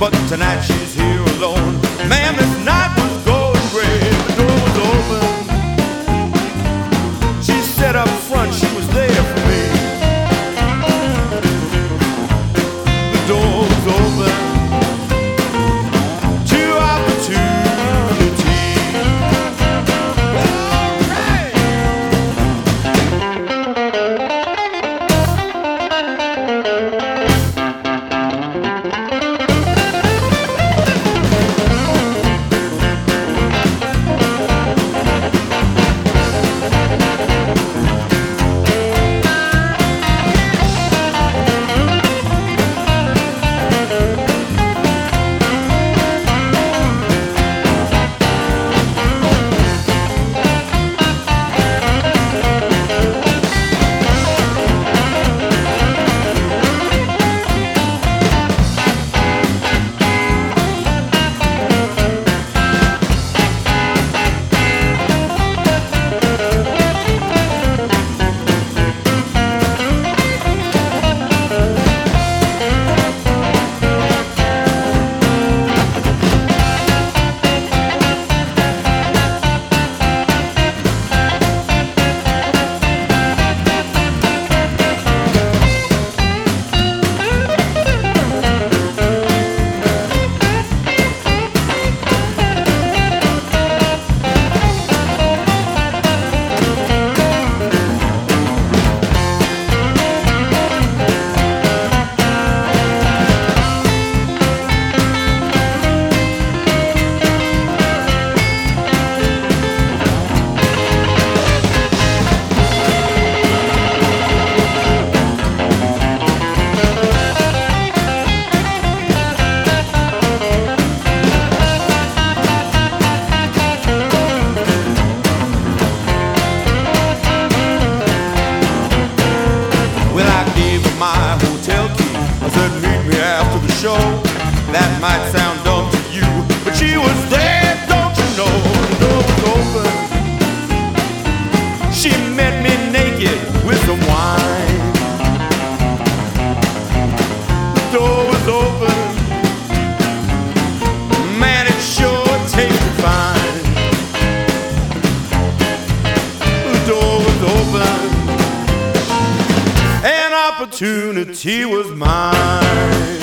but tonight she's here alone. Man, this night was going great. The door was open. She said up front she was there for me. The door was open to opportunity. All right. My hotel key. I said, meet me after the show. That might sound dumb to you, but she was there, don't you know? The door was open. She met me naked with some wine. The door was open. Man, it sure tasted fine. The door was open. Opportunity was mine.